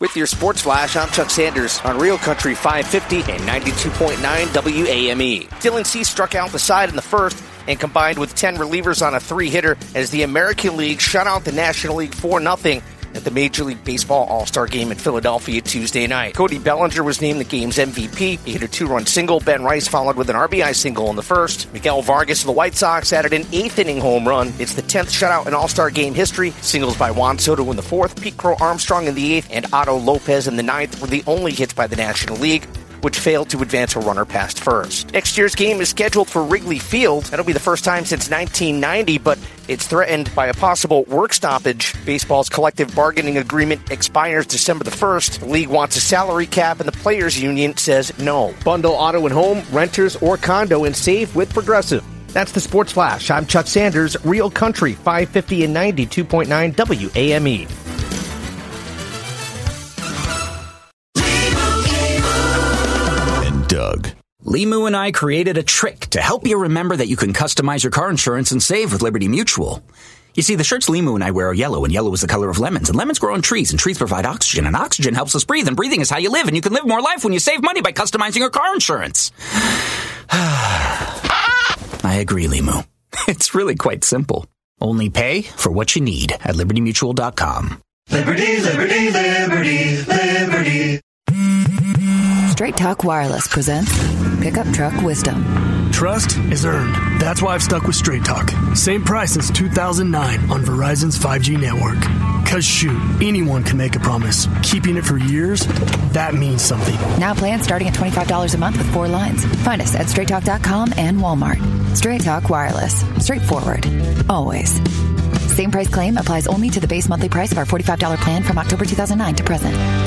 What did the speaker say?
With your Sports Flash, I'm Chuck Sanders on Real Country 550 and 92.9 WAME. Dylan Cease struck out the side in the first and combined with 10 relievers on a 3-hitter as the American League shut out the National League 4-0 at the Major League Baseball All-Star Game in Philadelphia Tuesday night. Cody Bellinger was named the game's MVP. He hit a 2-run single. Ben Rice followed with an RBI single in the first. Miguel Vargas of the White Sox added an 8th-inning home run. It's the 10th shutout in All-Star Game history. Singles by Juan Soto in the 4th, Pete Crow Armstrong in the 8th, and Otto Lopez in the 9th were the only hits by the National League, which failed to advance a runner past first. Next year's game is scheduled for Wrigley Field. That'll be the first time since 1990, but it's threatened by a possible work stoppage. Baseball's collective bargaining agreement expires December the 1st. The league wants a salary cap, and the players' union says no. Bundle auto and home, renters, or condo, and save with Progressive. That's the Sports Flash. I'm Chuck Sanders, Real Country 550 and 92.9 WAME. Doug. Limu and I created a trick to help you remember that you can customize your car insurance and save with Liberty Mutual. You see, the shirts Limu and I wear are yellow, and yellow is the color of lemons, and lemons grow on trees, and trees provide oxygen, and oxygen helps us breathe, and breathing is how you live, and you can live more life when you save money by customizing your car insurance. I agree, Limu. It's really quite simple. Only pay for what you need at LibertyMutual.com. Liberty, liberty, liberty, liberty. Straight Talk Wireless presents Pickup Truck Wisdom. Trust is earned. That's why I've stuck with Straight Talk. Same price since 2009 on Verizon's 5G network. Cause shoot, anyone can make a promise. Keeping it for years, that means something. Now plans starting at $25 a month with 4 lines. Find us at straighttalk.com and Walmart. Straight Talk Wireless. Straightforward. Always. Same price claim applies only to the base monthly price of our $45 plan from October 2009 to present.